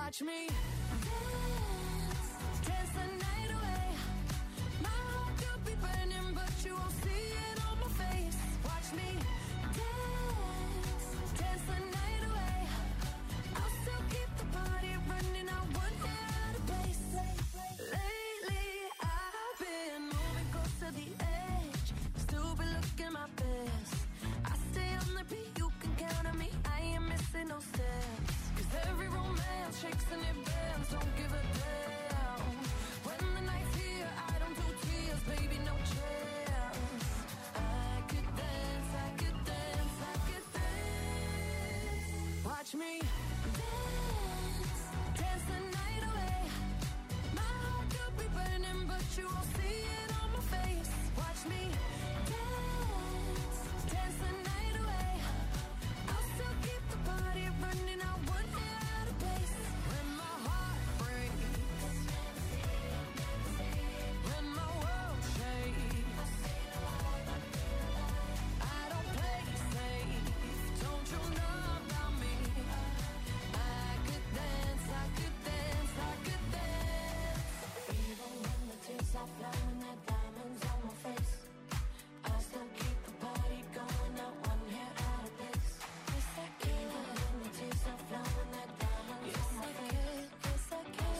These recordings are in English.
Watch me dance, dance the night away. My heart could be burning, but you won't see it on my face. Watch me dance, dance the night away. I'll still keep the party running, I wouldn't get out of place. Lately I've been moving close to the edge, still be looking my best. I stay on the beat, you can count on me, I ain't missing no steps. Cause every romance shakes and it bends, don't give a damn. When the night's here, I don't do tears, baby, no chance. I could dance, I could dance, I could dance. Watch me dance, dance the night away. My heart could be burning, but you won't see it on my face. Watch me dance, dance the night away. I'll still keep the party running, I wouldn't get out of place. When my heart breaks, when my world shakes, I don't play safe, don't you know about me? I could dance, I could dance, I could dance. Even when the tears are flowing, the diamonds on my face, I still keep the party going, not one hair out of place. Yes, I can. Even when the tears are flowing, the diamonds on my face, yes, I can.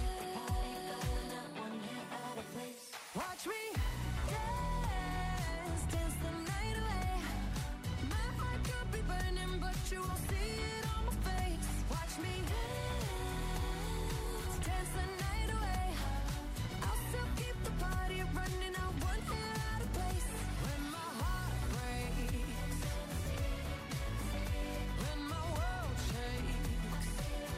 Watch me dance, dance the night away. My heart could be burning, but you won't see it on my face. Watch me dance, dance the night away. I'll still keep the party running, I won't get out of place. When my heart breaks, when my world shakes,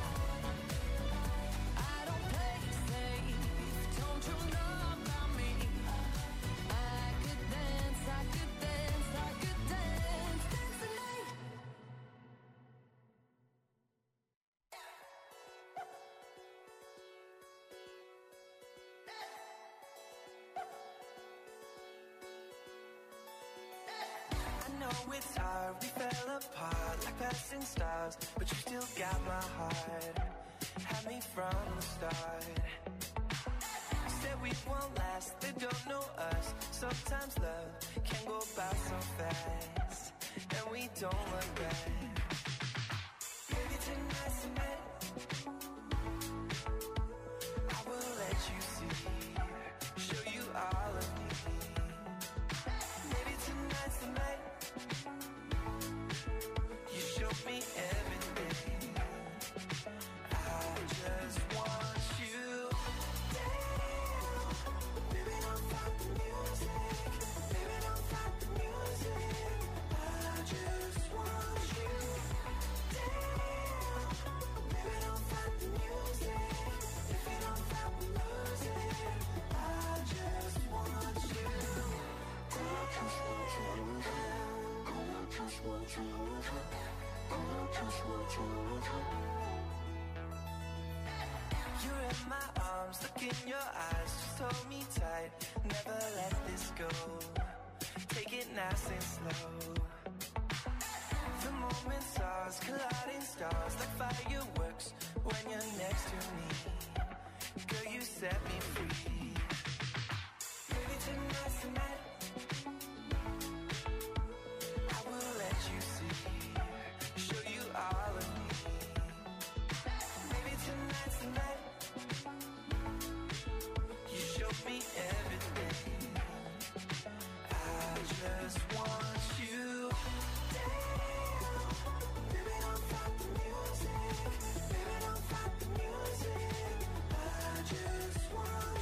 I don't play safe, don't you know about me? I could dance, I could dance, I could dance, dance the night. I know it's hard, we fell apart like passing stars, but you still got my heart, had me from the start. You said we won't last, they don't know us. Sometimes love can go by so fast, and we don't look back. Maybe tonight's the night I will let you see, show you all of me. Maybe tonight's the night you show me everything. I just want you. Baby, don't stop the music. Baby, don't stop the music. I just want you. Baby, don't stop the music. If you don't stop the music, I just want you. You're in my arms, look in your eyes, just hold me tight, never let this go. Take it nice and slow. The moment stars, colliding stars, like fireworks when you're next to me. Girl, you set me free. Maybe tonight's the night I will let you see, show you all of me. Maybe tonight's the night you show me everything. I just want you. Baby, don't stop the music. Baby, don't stop the music. I just want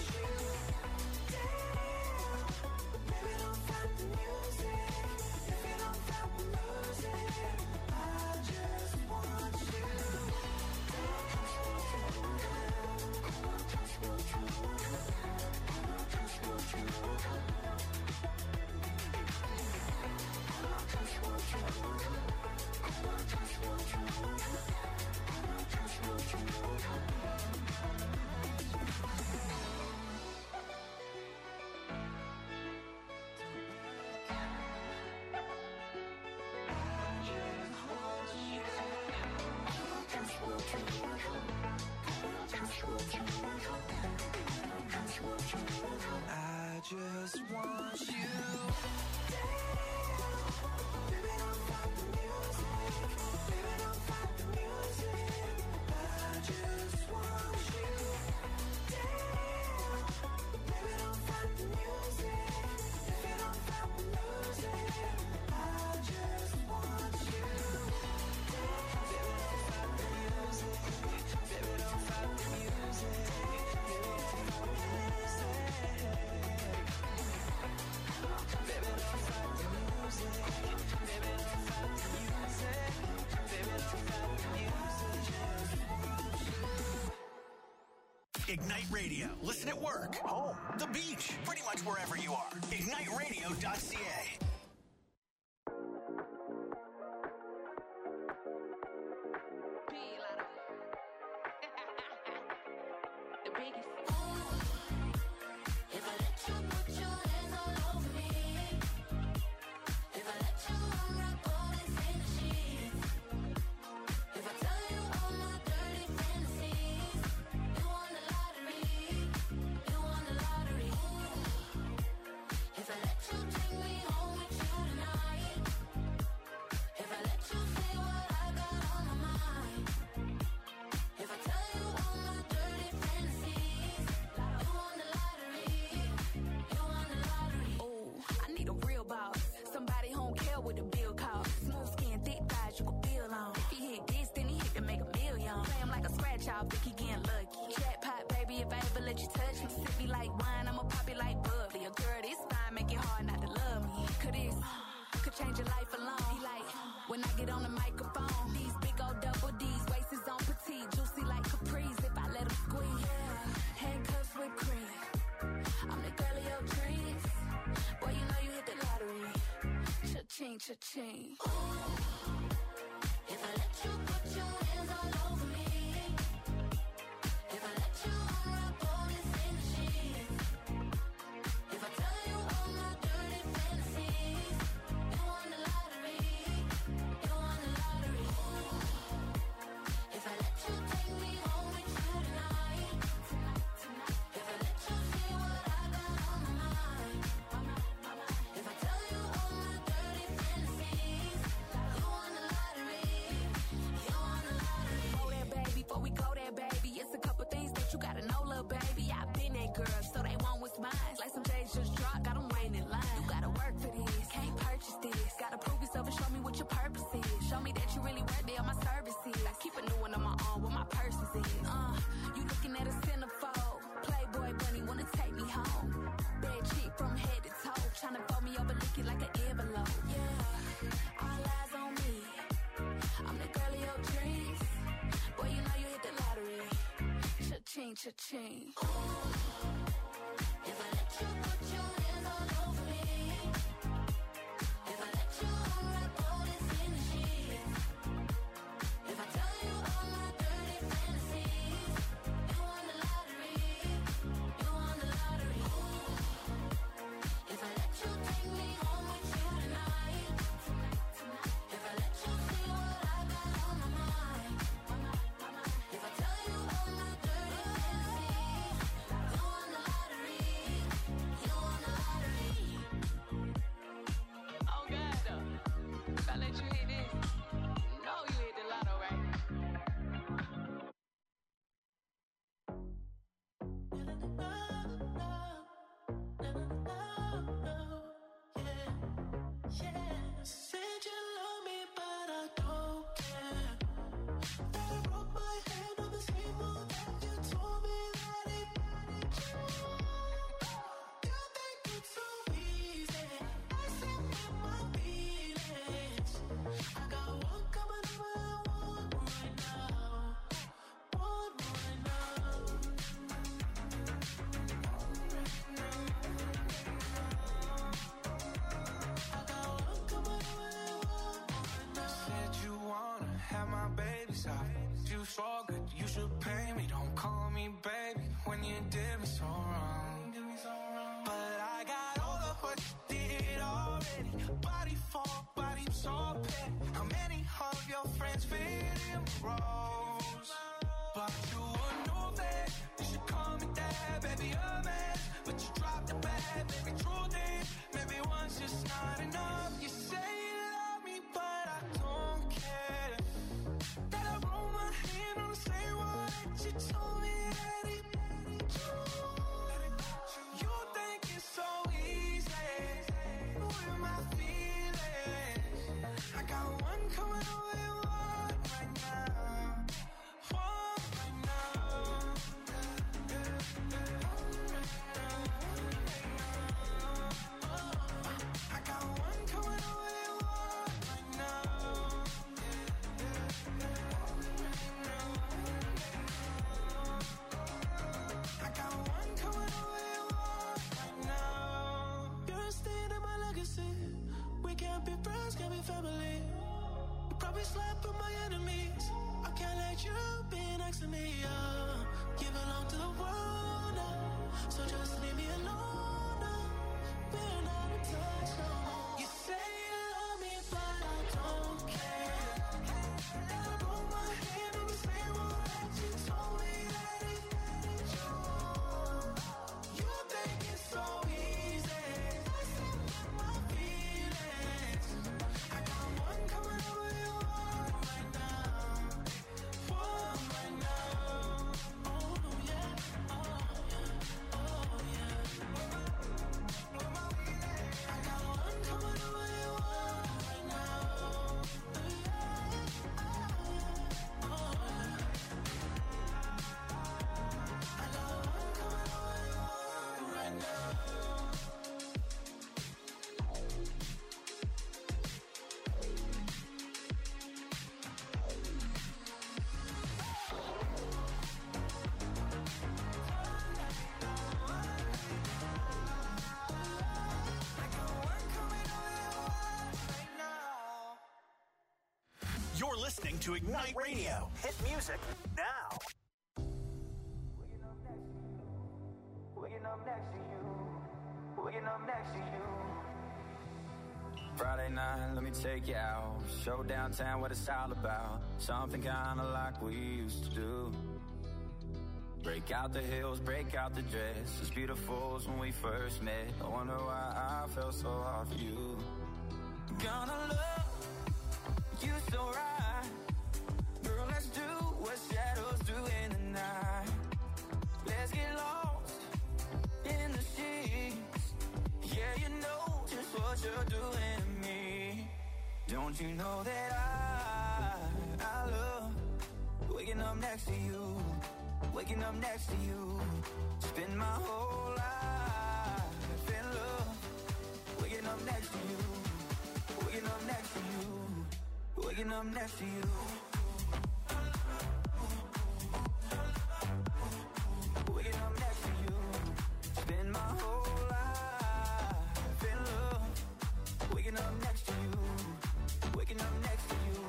Ignite Radio. Listen at work, home, the beach, pretty much wherever you are. IgniteRadio.ca. Cha-ching. If I let you put your hands all over me, if I let you unwrap all this in the sheets, if I tell you all my dirty fantasies, you won the lottery, you won the lottery. If I let you take me home with you tonight, if I let you see what I got on my mind, if I tell you all my dirty fantasies, you won the lottery, you won the lottery. Go there, baby, before we go there, baby, it's a couple things that you gotta know, little baby. I've been that girl, so they want what's mine. Like some days just dropped, got 'em waiting in line. You gotta work for this, can't purchase this. Gotta prove yourself and show me what your purpose is. Show me that you really worthy of my services. I keep a new one on my arm, what my purpose is. You looking at a centerfold. Playboy bunny wanna take me home. Bad chick from head to toe, tryna fold me over, lick it like an envelope. Yeah, all eyes on me. I'm the girl of your dreams. Boy, you know you hit the lottery. Cha-ching, cha-ching. If I let you put your hands all over me, if I let you unwrap all this in the sheets, if I tell you all my dirty fantasies, you won the lottery, you won the lottery. If I let you take me home with you tonight, if I let you see what I got on my mind, if I tell you all my dirty fantasies, you won the lottery, you won the lottery. Oh God, though, if I let you hit this, you know you hit the lotto, right? Said you love me, but I don't care. That I broke my hand on the table that you told me that it you think it's so easy. I said with my feelings. I got one coming over, one right now. One right now. I got one coming over, one right now. Said you wanna have my baby's eye. You so good, you should pay me. Don't call me baby when you did me so wrong. But I got all of what you did already. Body for body, so petty. How many of your friends fit in roles? But you would know that you should call me dad, baby, a man. But you dropped the bag, baby, true thing. Maybe one's just not enough. You say you love me, but I don't care. That I roll my hand on the same one that you told me that it you think it's so easy with my feelings. I got one coming away, one right now. One right now. I got one coming listening to Ignite Radio. Hit music now. Waking up next to you. Waking up next to you. Friday night, let me take you out. Show downtown what it's all about. Something kinda like we used to do. Break out the heels, break out the dress. As beautiful as when we first met. I wonder why I felt so hard for you. Gonna love you so right. Girl, let's do what shadows do in the night. Let's get lost in the sheets. Yeah, you know just what you're doing to me. Don't you know that I love waking up next to you. Waking up next to you. Spend my whole life in love. Waking up next to you. Waking up next to you. Waking up next to you. Waking up next to you. Spend my whole life in love. Waking up next to you. Waking up next to you.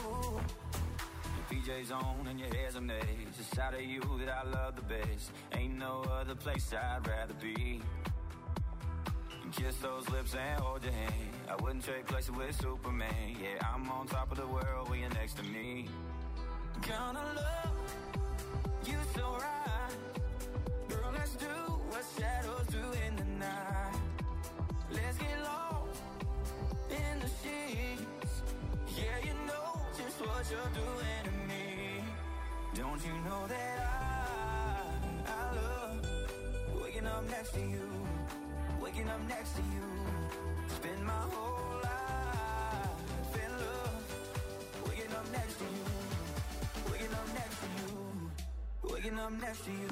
Your PJ's on and your hair's a maze. It's the side of you that I love the best. Ain't no other place I'd rather be. Kiss those lips and hold your hand. I wouldn't trade places with Superman. Yeah, I'm on top of the world when you're next to me. Gonna love you so right. Girl, let's do what shadows do in the night. Let's get lost in the sheets. Yeah, you know just what you're doing to me. Don't you know that I love waking up next to you. Waking up next to you. Spend my whole life in love. Waking up next to you. Waking up next to you. Waking up next to you.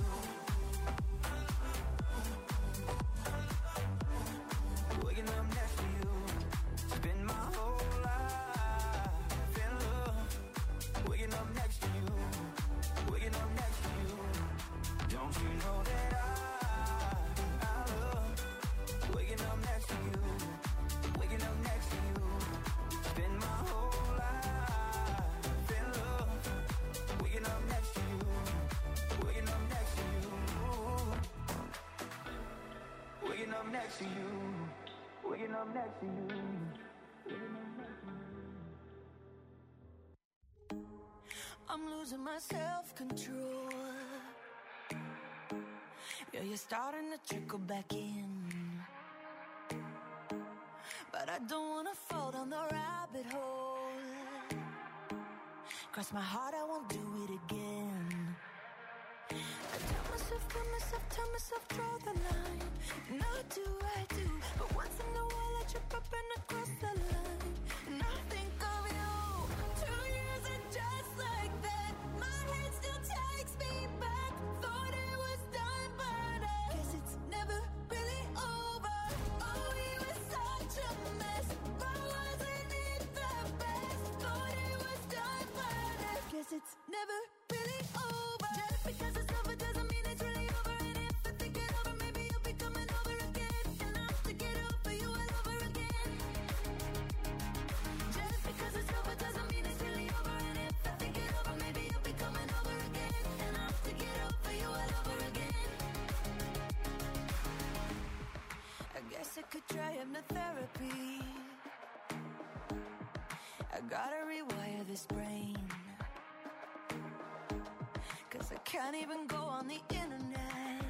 Waking up next to you. Spend my whole life in love. Waking up next to you. Waking up next to you. Don't you know that I love waking up next to you. Waking up next to you. Spend my whole life in love. Waking up next to you. Waking up next to you. Waking up next to you. Waking up next to you. I'm losing my self-control. Yeah, you're starting to trickle back in. But I don't wanna fall down the rabbit hole. Cross my heart, I won't do it again. I tell myself, draw the line. Not do I do, but once in a while I trip up and I cross the line. And I think of you. 2 years and just like that, my head still takes me back. Thought it was done, but I guess it's never really over. Oh, we were such a mess, but wasn't it the best? Thought it was done, but I guess it's never really over. Just because it's over doesn't mean it's really over. And if I think it over, maybe you'll be coming over again. And I have to get over you all over again. Just because it's over doesn't mean it's really over. And if I think it over, maybe you'll be coming over again. And I have to get over you all over again. I guess I could try hypnotherapy. I gotta rewire this brain. 'Cause I can't even go on the internet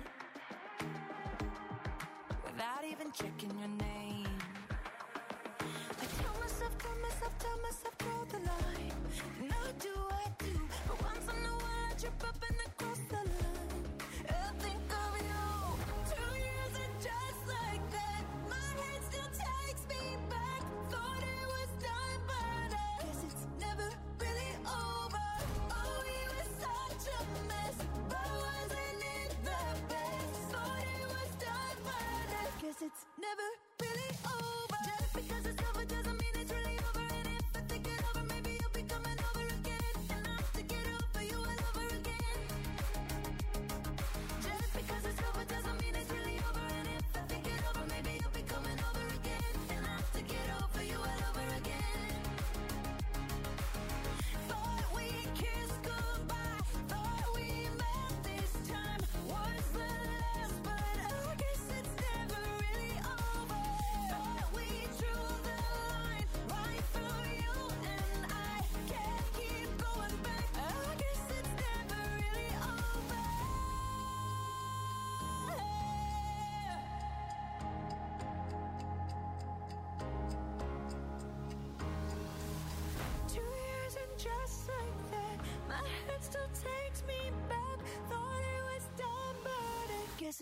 without even checking your name. I tell myself, draw the line. Now do I do, but once in a while I trip up and I cross the line. I think of you. 2 years and just like that, my head still takes me back. Thought it was done, but I guess it's never really over. Oh, we were such a mess, but wasn't it the best? Thought it was done, but I guess it's never really over. Just because it's over doesn't mean it's really over. And if I think it over, maybe you'll be coming over again. And I have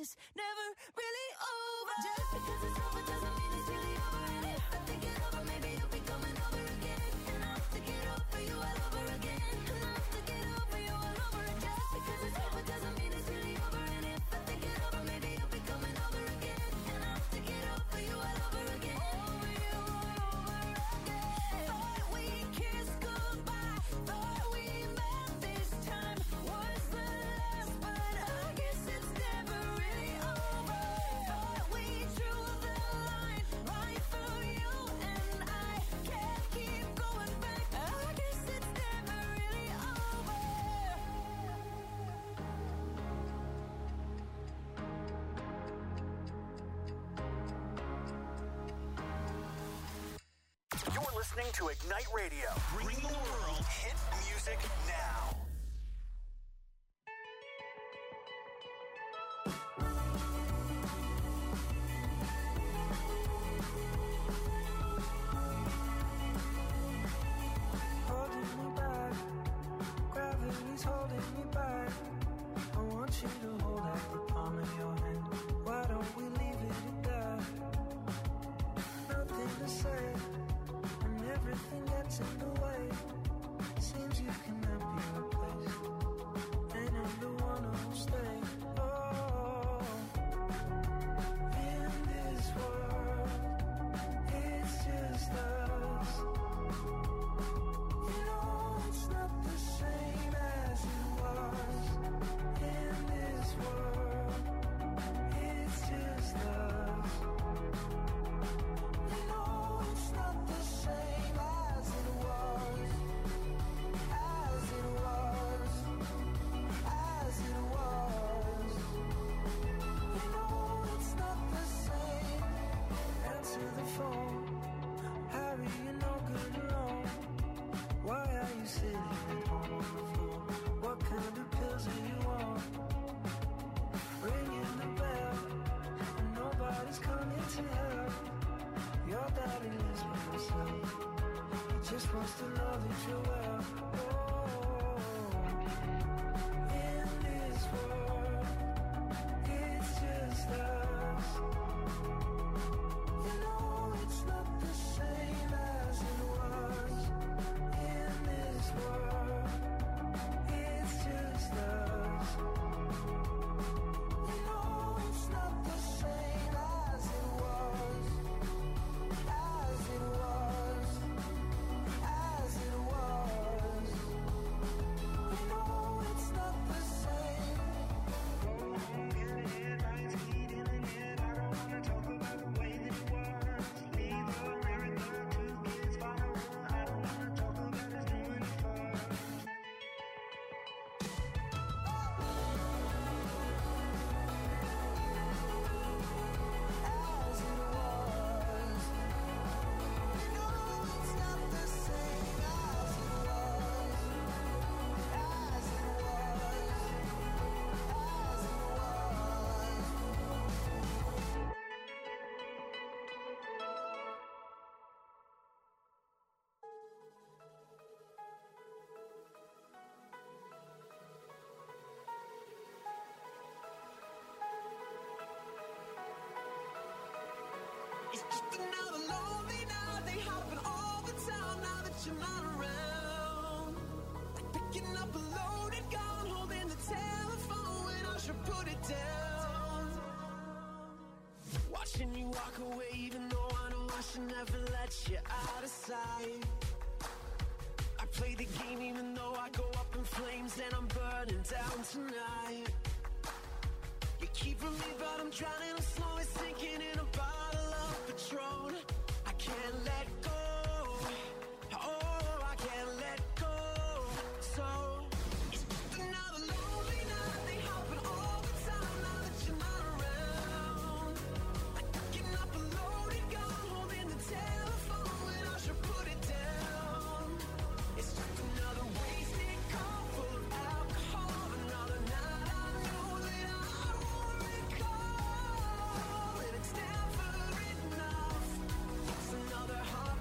it's never really over. Just because it's over doesn't mean it's really over. And if I think it over, maybe you'll be coming over again. And I'll have to get over you all over again. And I'll have to get over you all over again. Just because it's over doesn't mean it's really over. And if I think it over, maybe you'll be coming over again. And I'll have to get over you all over again. Over you all over again. Thought we kissed goodbye. Thought we met this time was the last, but I guess it's never really over. Thought we drew the line right through you and I can't keep going back. I guess it's never really over. You're listening to Ignite Radio, bringing the world hit music now. Holding me back, gravity's holding me back. I want you to hold out the palm of your hand. Why don't we leave it at that? Nothing to say, and everything gets in the way. Seems you cannot be replaced, and I'm the one who'll stay. Oh, in this world, it's just us. You know it's not the same as it was. In this world, it's just us. You know it's not the same as it was. As it was. As it was. You know it's not the same. Answer the phone. Harry, you're no good alone. Why are you sitting at home on the floor? What kind of pills are you on? Ringing the bell, and nobody's coming to help. Your daddy lives by himself. He just wants to know that you're well. Oh, in this world, it's just us. You know it's not the same as it was. In this world, it's just us. You know it's not the same as it was. As it was. As it was. You know it's not the same. Getting it right, heating in it. I don't wanna talk about the way that it was. Leave America, 2 kids, follow her. I don't wanna talk about us doing it first. As it was. You know it's not the same as it was. As it was. As it was. It's just another lonely night. They happen all the time now that you're not around. Like picking up a loaded gun, holding the telephone when I should put it down. Watching you walk away, even though I know I should never let you out of sight. I play the game even though I go up in flames and I'm burning down tonight. You keep from me, but I'm drowning, I'm slowly sinking in a bottle of Patron. I can't let go. Oh, I can't let go. So it's just another lonely night. They happen all the time now that you're not around. Like picking up a loaded gun, holding the telephone when I should put it down. It's just another wasted cup full of alcohol. Another night I know that I won't recall. And it's never enough. It's another heart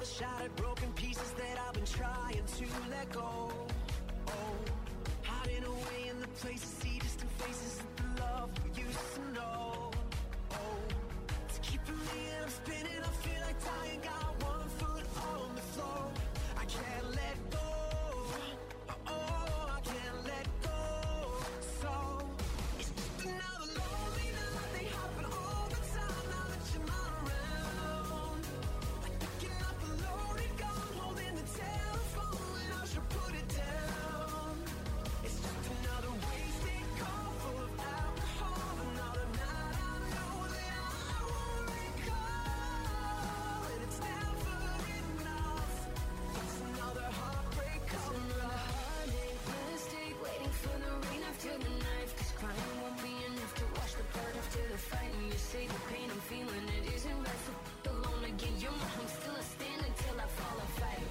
the shattered, broken pieces that I've been trying to let go. Oh, hiding away in the places, see distant faces of the love we used to know. Oh, to keep believing I'm spinning, I feel like dying. Got one foot on the floor. I can't let go. Oh, I can't let go. So it's just another lonely night. They happen all the time. Now that you're not around, like picking up a loaded gun, holding the telephone when I should put it down. It's just another wasted call full of alcohol. Another night I know that I won't recall, and it's never enough. It's another heartbreak coming up. Mistake, waiting for the rain after the knife. 'Cause crying won't be enough to wash the blood after the fight. And you say the pain I'm feeling, it isn't right. So alone again, you're my home, still a stand until I fall or fight.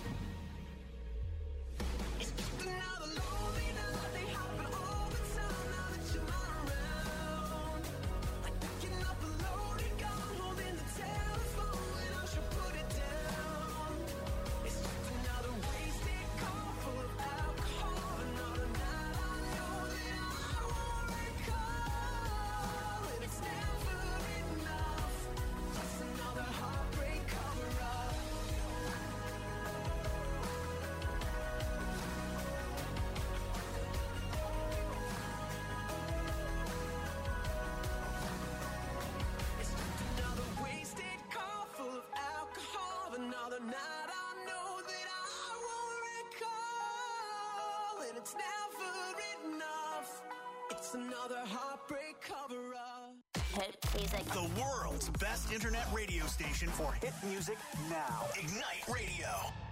It's just another lonely night. They happen all the time. Now that you're not around, like picking up a loaded gun, holding the telephone when I should put it down. It's just another wasted call full of alcohol. Another night I know that I won't recall, and it's never enough. Just another heartbreak cover up. It's just another wasted call full of alcohol. Another night I know that I won't recall, and it's never enough. It's another heartbreak cover up. The world's best internet radio station for Hit music now. Ignite Radio.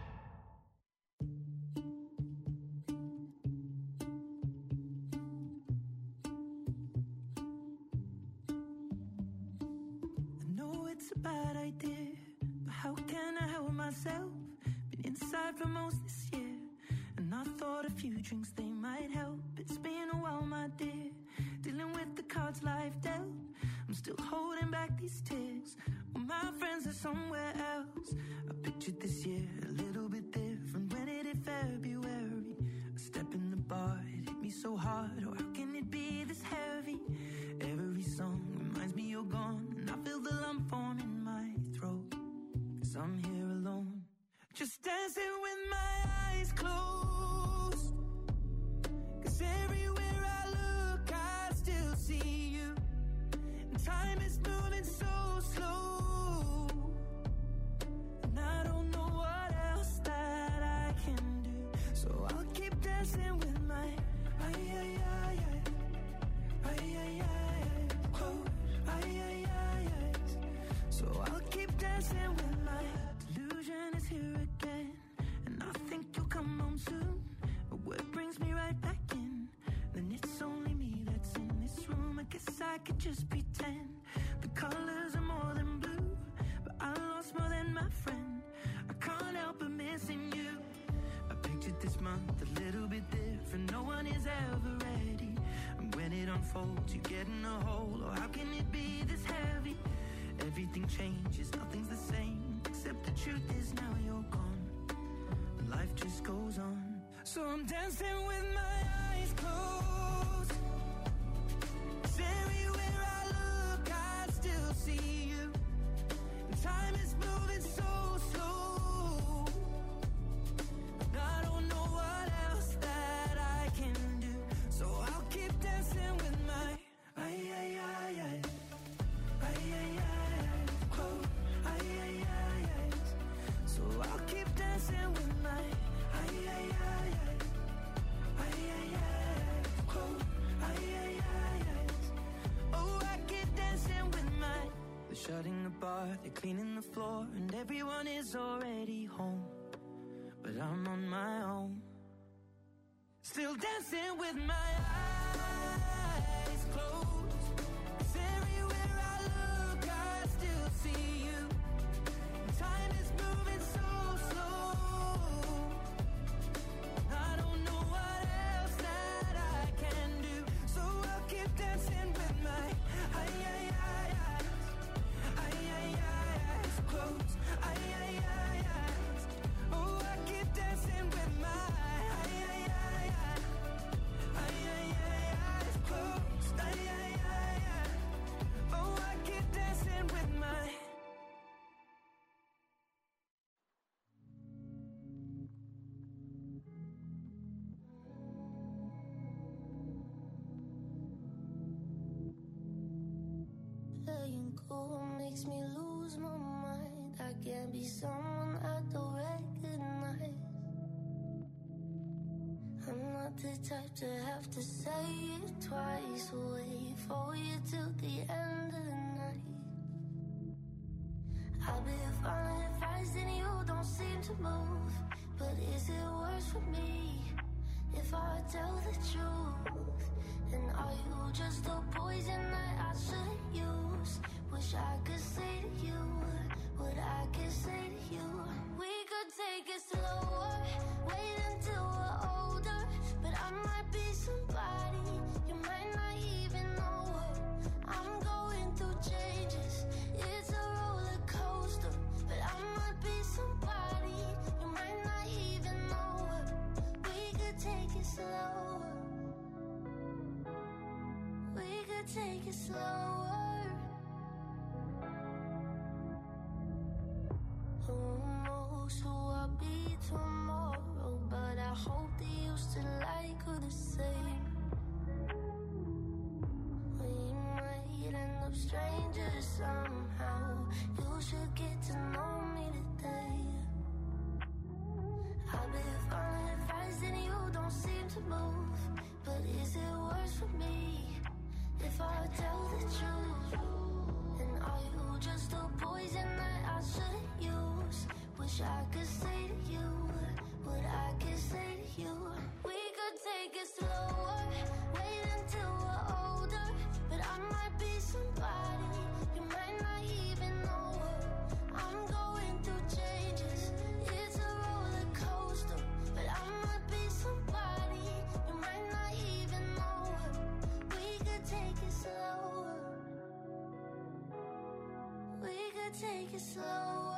I know it's a bad idea, but how can I help myself? Been inside for most this year, and I thought a few drinks they might help. It's been a while, my dear, dealing with the cards life dealt. I'm still holding back these tears, well, my friends are somewhere else. I pictured this year a little bit different when it hit February. A step in the bar, it hit me so hard. Oh, how can it be this heavy? Every song reminds me you're gone, and I feel the lump form in my throat. 'Cause I'm here alone, just dancing with my eyes closed. 'Cause everywhere I look, I still see you. And time is moving so slow, and I don't know what else that I can do. So I'll keep dancing with my close. So I'll keep dancing with my delusion is here again, and I think you'll come home soon. But what brings me right back in? Then it's only me that's in this room. I guess I could just pretend the colors are more than blue, but I lost more than my friend. I can't help but missing you. I pictured this month a little bit different. No one is ever ready, and when it unfolds, you get in a hole. Or how can it be this heavy? Everything changes, nothing's the same, except the truth is now you're gone, and life just goes on. So I'm dancing with my eyes closed. 'Cause everywhere I look, I still see you. And time is moving so slow, and I don't know what else that I can do. So I'll keep dancing with my close. So I'll keep dancing with my close. Oh, I keep dancing with my. They're shutting the bar, they're cleaning the floor, and everyone is already home, but I'm on my own, still dancing with my eyes closed. 'Cause everywhere I look, I still see you. Time is moving so slow, I don't know what else that I can do. So I'll keep dancing with my eyes closed. someone I don't recognize. I'm not the type to have to say it twice. Wait for you till the end of the night. I'll be following advice and you don't seem to move. But is it worse for me if I tell the truth? And are you just a poison that I shouldn't use? Wish I could say to you what I can say to you. We could take it slower, wait until we're older. But I might be somebody you might not even know her. I'm going through changes, it's a roller coaster. But I might be somebody you might not even know her. We could take it slower, we could take it slower. Who knows who I'll be tomorrow, but I hope that you still like her the same. We might end up strangers somehow. You should get to know me today. I've been following advice and you don't seem to move. But is it worse for me if I tell the truth? And are you just a poison that I shouldn't use? Wish I could say to you what I can say to you. We could take it slower, wait until we're older. But I might be somebody you might not even know her. I'm going through changes, it's a roller coaster. But I might be somebody you might not even know her. We could take it slower, we could take it slower.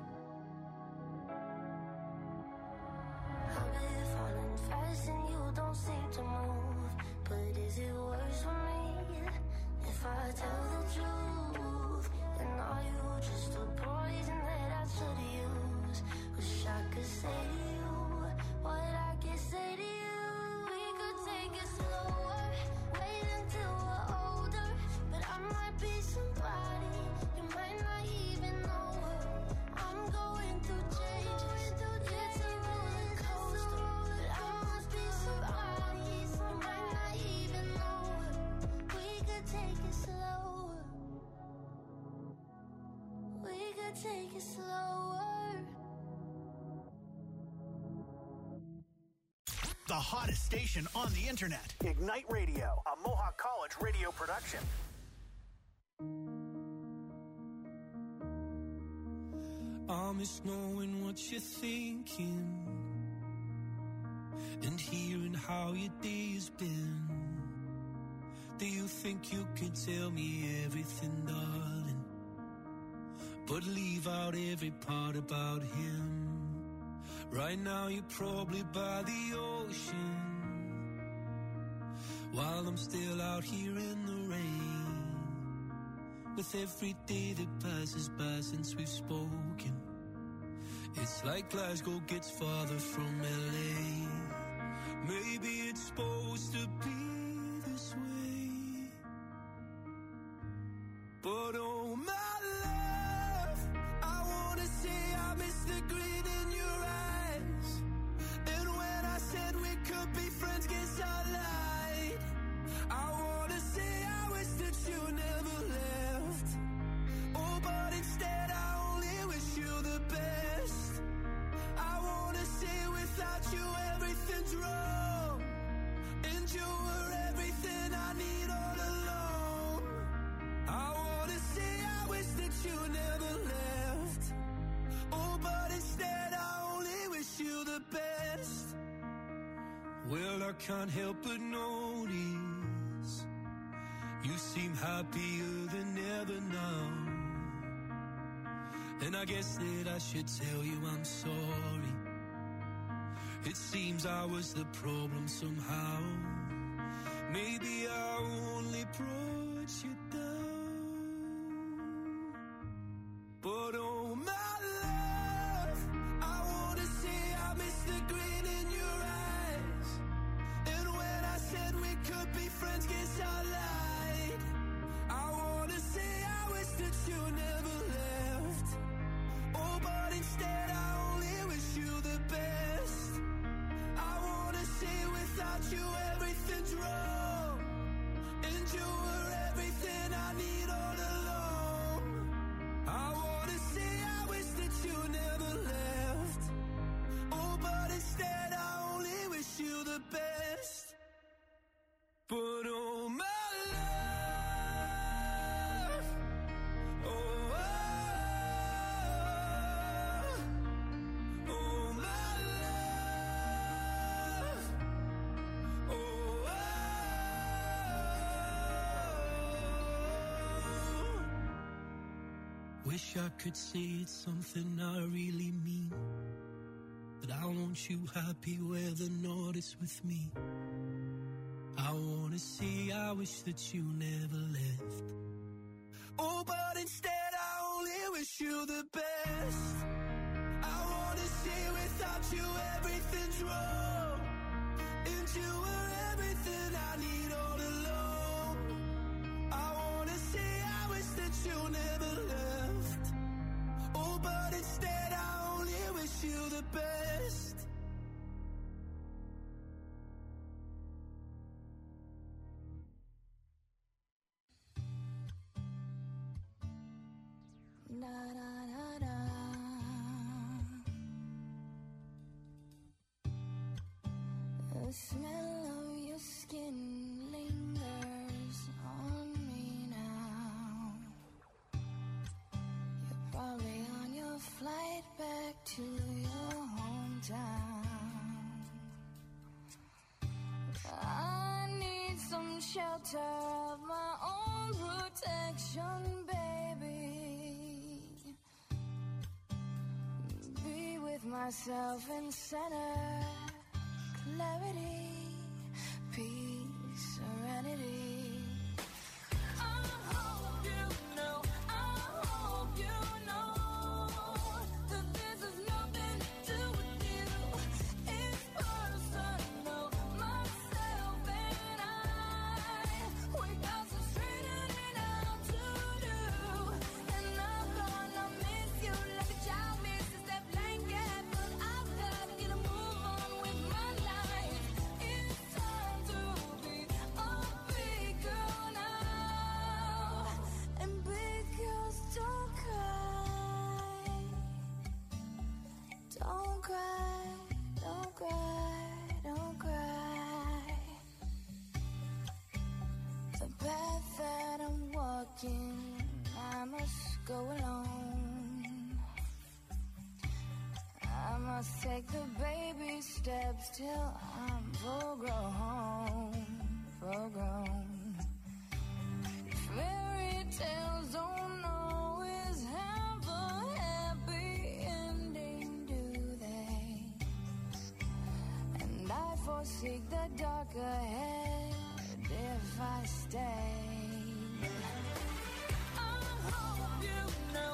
I've been falling fast and you don't seem to move. But is it worse for me if I tell the truth? And are you just a poison that I should use? Wish I could say to you what I can say to you. We could take it slower, wait until we're older. But I might be somebody you might not even know her. I'm going through changes, it's a roller coaster. But I must be somebody you might not even know her. We could take it slower, we could take it slower. The hottest station on the internet. Ignite Radio, a Mohawk College radio production. I miss knowing what you're thinking and hearing how your day's been. Do you think you can tell me everything, darling, but leave out every part about him? Right now you're probably by the ocean, while I'm still out here in the rain. With every day that passes by since we've spoken, it's like Glasgow gets farther from LA. Maybe it's supposed to be this way, but oh my love, I wanna say I miss the grin in your eyes. And when I said we could be friends, guess I lied. I wanna say I wish that you never left. Oh, but instead I only wish you the best. I wanna say without you everything's wrong, and you were everything I need all along. I wanna say I wish that you never left. Oh, but instead I only wish you the best. Well, I can't help but notice you seem happier than ever now. And I guess that I should tell you I'm sorry. It seems I was the problem somehow. Maybe I only brought you down. But oh my love, I wanna say I miss the grin in your eyes. And when I said we could be friends, guess I lied. I wanna say I wish that you never left. Oh, but Wish I could say it's something I really mean, but I want you happy where the north is with me. I wanna say I wish that you never left. Oh, but instead I only wish you the best. I wanna say without you everything's wrong, and you were everything I need all alone. I wanna say I wish that you never left. Oh, but instead I only wish you the best. Da, da, da, da. The smell of your skin lingers on me now. You're probably on your flight back to your hometown. I need some shelter of my own protection, baby. Be with myself in center, clarity, peace, serenity. I hope you know, that this has nothing to do with you. It's personal, myself and I. We got some straightening out to do, and I'm gonna miss you like a child misses that blanket, but I've got to get a move on with my life. It's time to be a big girl now, and big girls don't cry. Don't cry, don't cry, don't cry. The path that I'm walking, I must go alone. I must take the baby steps till I'm full grown, full grown. Fairy tales don't always have a happy ending, do they? And I forsake the dark ahead if I stay. I hope you know,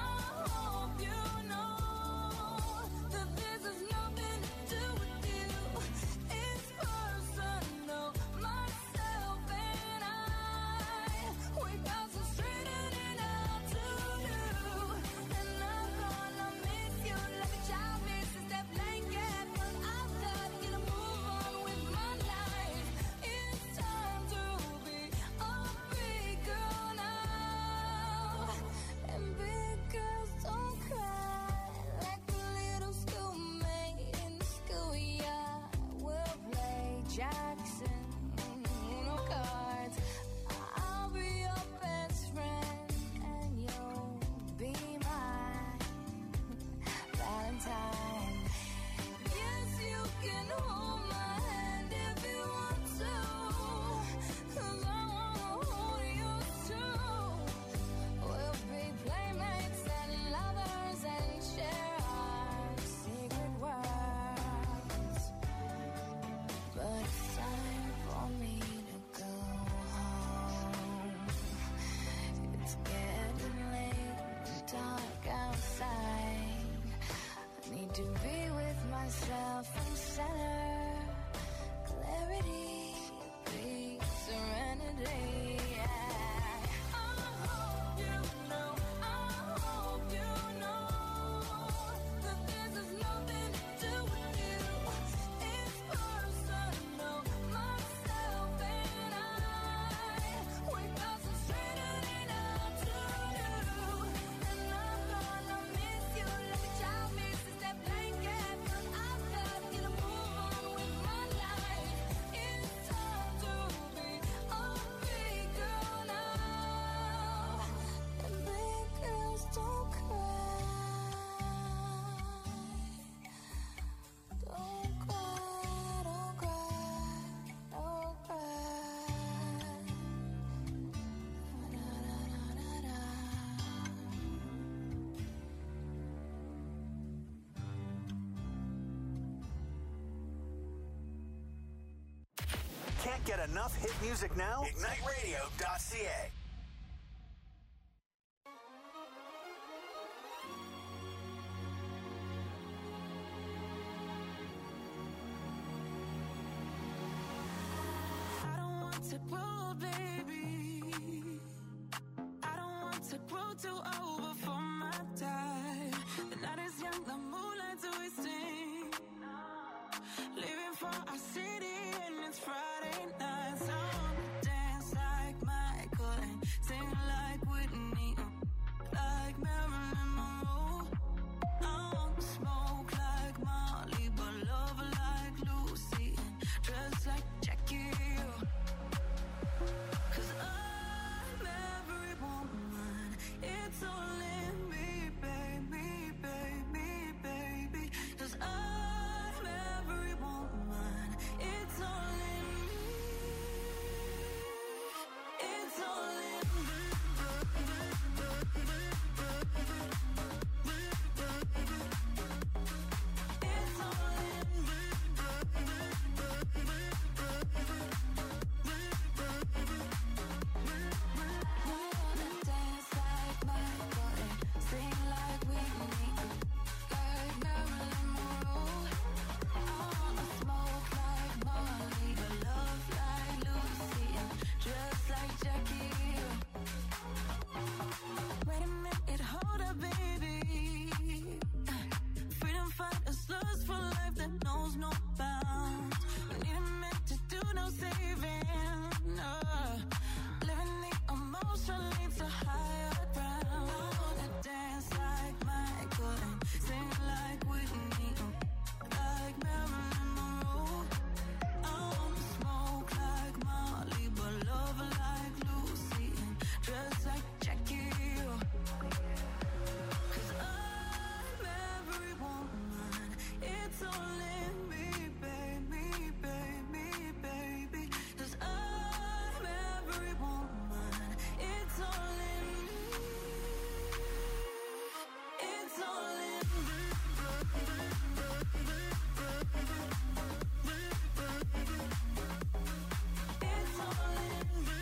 that this has nothing to do with you. It's personal, myself and I. We got some straightening out to do, and I'm gonna miss you like a child misses that blanket, but I've got to get a move on with my life. It's time to be a big girl now, Get enough hit music now? IgniteRadio.ca. I don't want to grow, baby. I don't want to grow too old before my time. The night is young, the moonlight's wasting. Leaving for our city and it's Friday night. So I wanna dance like Michael and sing like Whitney, like Marilyn Monroe. I want to smoke like Molly, but love like Lucy and dress like Jackie. 'Cause I'm every woman, it's all in me, baby, baby, baby. 'Cause I'm every woman, it's all in me, it's all in me. It's all in me. Wanna dance like Michael and sing like Whitney, like Marilyn Monroe. I wanna smoke like Molly, but love like Lucy and dress like Jackie. Wait a minute, hold up, baby. Freedom fighters lust for life that knows no bounds. We need a man to do no saving. Living the emotion leads to higher ground. I wanna dance like Michael and sing like Whitney, like Marilyn Monroe. I wanna smoke like Molly, but love like Lucy and dress like Jackie. 'Cause I'm every woman, it's all in me, baby, baby, baby. 'Cause I'm every woman, it's all in me, it's all in me. It's all in me.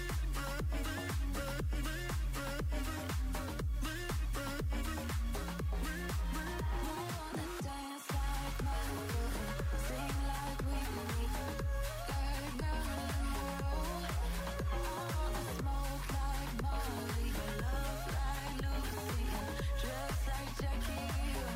Wanna dance like Michael and sing like Whitney, like Marilyn Monroe. I wanna smoke like Molly, but love like Lucy and dress like Jackie.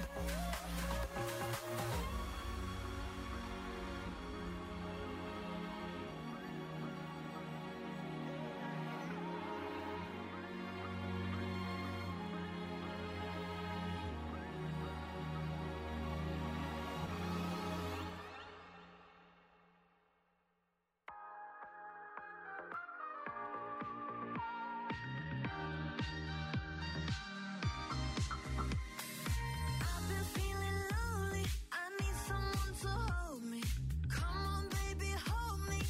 I've been feeling lonely, I need someone to hold me. Come on, baby, hold me.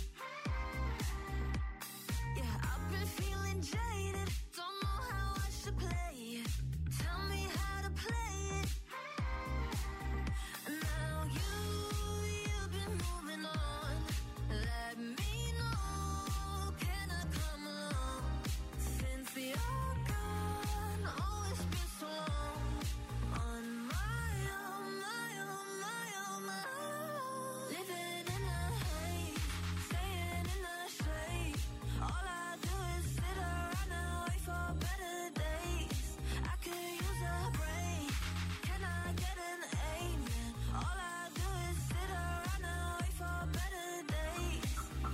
Yeah, I've been feeling jaded, don't know how I should play it. Tell me how to play it. Now you've been moving on. Let me know, can I come along? Since you're gone, oh, it's been so long. On my own, my own, my own, my own. Living in a haze, staying in the shade. All I do is sit around and wait for better days. I could use a break, can I get an amen? All I do is sit around and wait for better days.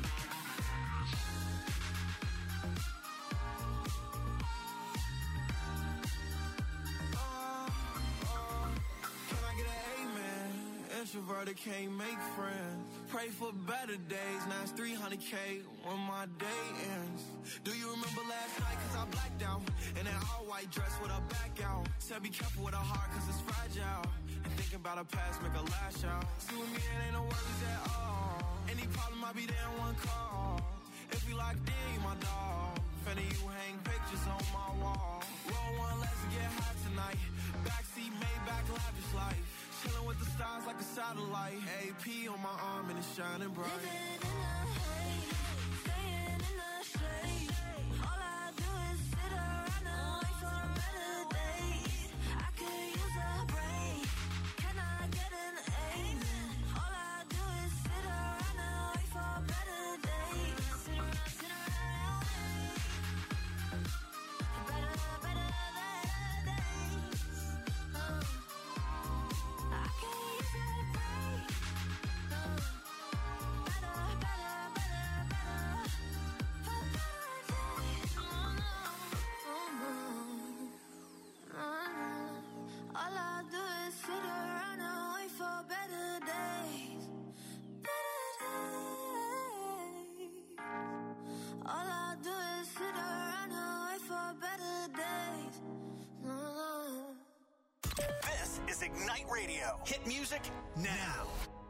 Can I get an amen? Introverted can't make friends. Pray for better days. Now it's 300K when my day ends. Do you remember last night? 'Cause I blacked out in an all-white dress with a back out. Said be careful with a heart 'cause it's fragile. And thinking about a past make a lash out. See, with me it ain't no worries at all. Any problem I'll be there in one call. If we locked in, you my dog. Finna you hang pictures on my wall. Roll one, let's get high tonight. Backseat, Maybach, lavish life. Chilling with the stars like a satellite. AP on my arm and it's shining bright. Living in a haze, Ignite Radio. Hit music now.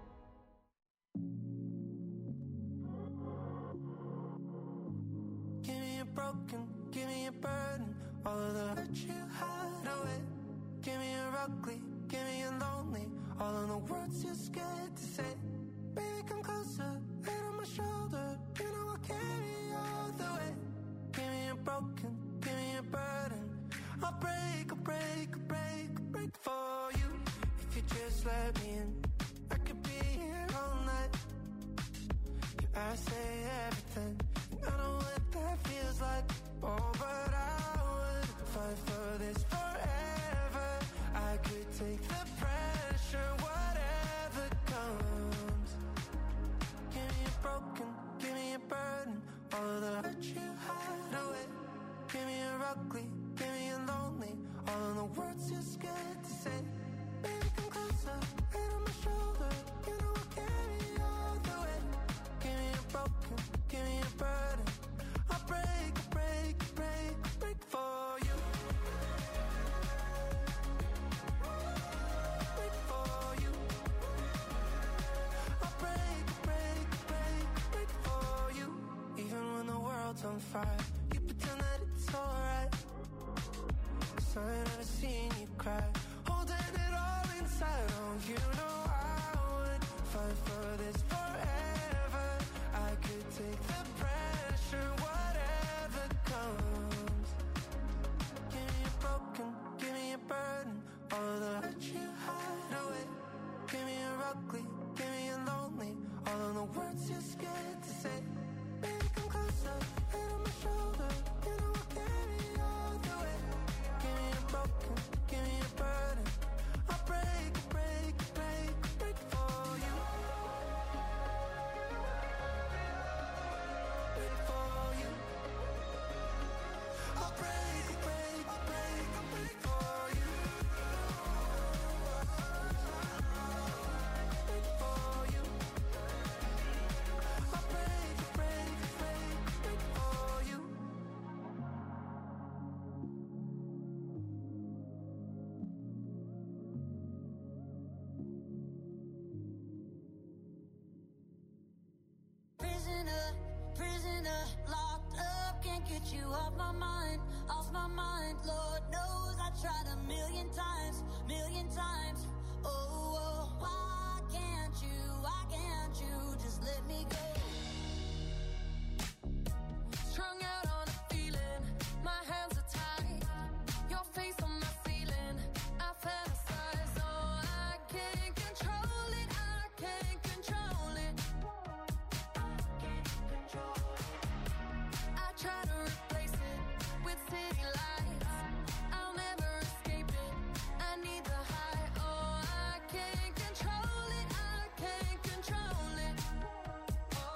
Give me a broken, give me a burden, all of the hurt you hide away. Give me a ugly, give me a lonely, all of the words you're scared to say. Baby, come closer, head on my shoulder, you know I'll carry you all the way. Give me a broken, give me a burden, I'll break, I'll break, I'll break, I'll break for you. If you just let me in, I could be here all night. I say everything, and I know what that feels like. Oh, but I would fight for this forever. I could take the pressure, whatever comes. Give me a broken, give me a burden, all of the hurt you hide away. Give me a ugly, give me a lonely, all of the words you're scared to say. Baby, come closer, head on my shoulder, you know I'll carry you all the way. Give me a broken, give me a burden, I'll break, break, break, break for you. Break for you. I'll break, break, break, break for you. Even when the world's on fire, you pretend that it's alright. 'Cause I ain't never seen you cry, holding it all inside. Oh, you know I would fight for this forever. I could take the pressure, whatever comes. Give me a broken, give me a burden, all of the hurt you hide away. Give me a ugly, give me a lonely, all of the words you're scared to say. Baby, come closer, head on my shoulder, you know I'll carry you all the way. Give me a broken, give me a burden, I'll break, break, break, break for you. Break for you. I'll break, break, break, break for you. Break for you. I'll break, break, break, break for you. Prisoner, prisoner, locked up, can't get you off my mind, Lord knows I tried a million times, oh, oh, why can't you just let me go? Strung out on a feeling, my hands are tied, your face on my ceiling, I fantasize, oh, I can't control it, I try to replace it with city lights. I'll never escape it. I need the high. Oh, I can't control it. Oh,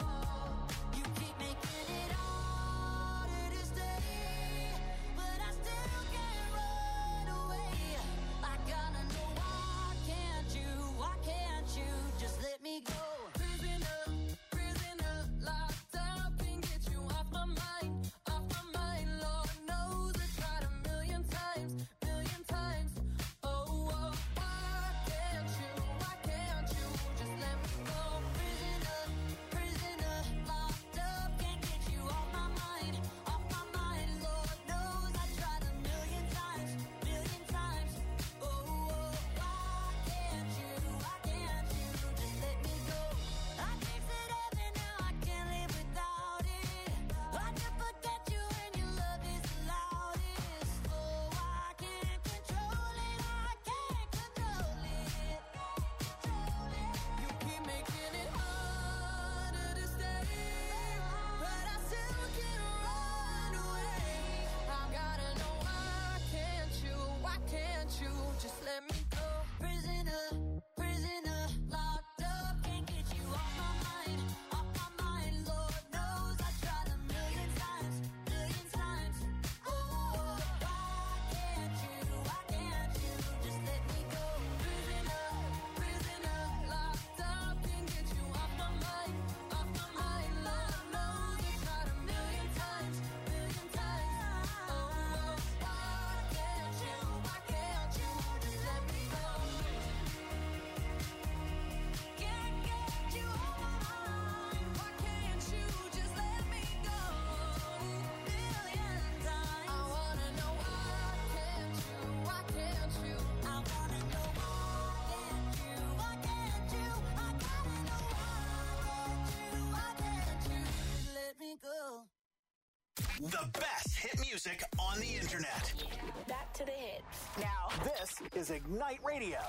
The best hit music on the internet. Back to the hits. Now, this is Ignite Radio.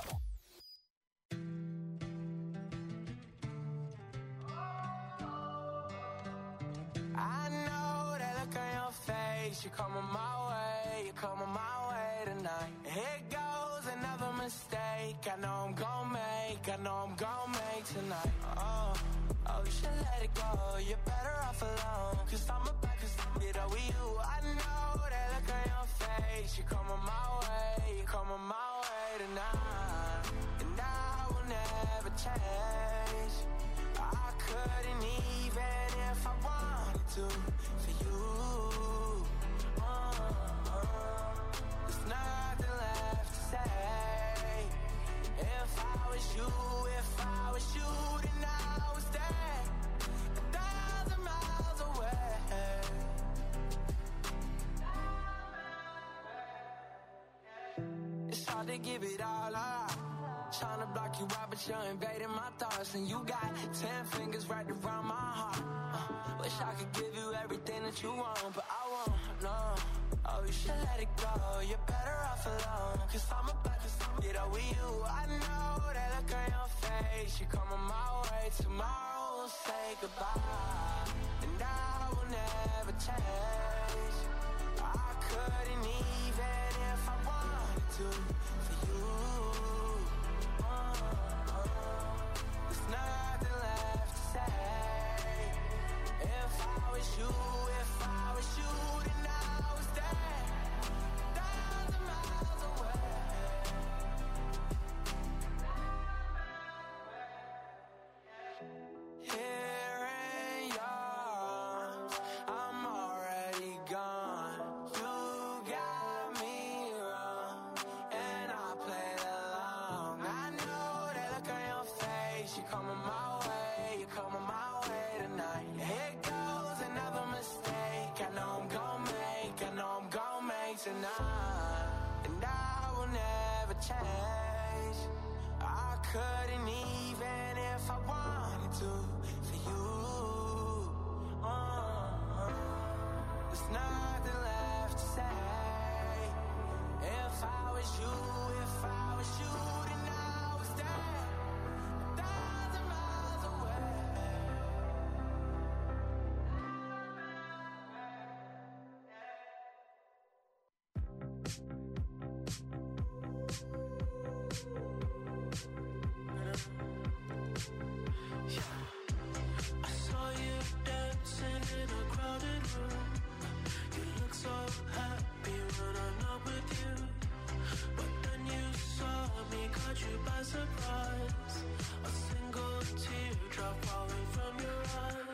I know that look on your face. You're coming my way, you're coming my way tonight. Here goes another mistake. I know I'm gon' make tonight. Oh, you should let it go. You're better off alone. Cause I'm about to get over you. I know that look on your face. You're coming my way, you're coming my way tonight. And I will never change. I couldn't even if I wanted to for you. There's nothing left to say. If I was you, then I would stay 1,000 miles away. It's hard to give it all up. Trying to block you out, but you're invading my thoughts. And you got 10 fingers right around my heart. Wish I could give you everything that you want, but I won't, no. Oh, you should let it go. You're better off alone. Cause I'm about to get over you. I know that look on your face. You're coming my way. Tomorrow we'll say goodbye. And I will never change. I couldn't even if I wanted to for you. There's nothing left to say. If I was you, then I would stay 1,000 miles away. Here in yours, I'm already gone. You got me wrong, and I played along. I know that look on your face. You're coming my way, you're coming my way tonight. Here goes another mistake. I know I'm gon' make tonight. And I will never change. I couldn't even if I wanted to for you. There's nothing left to say. If I was you, then I would stay 1,000 miles away. I saw you dancing in a crowded room. You look so happy when I'm not with you. But then you saw me, caught you by surprise. A single teardrop falling from your eyes.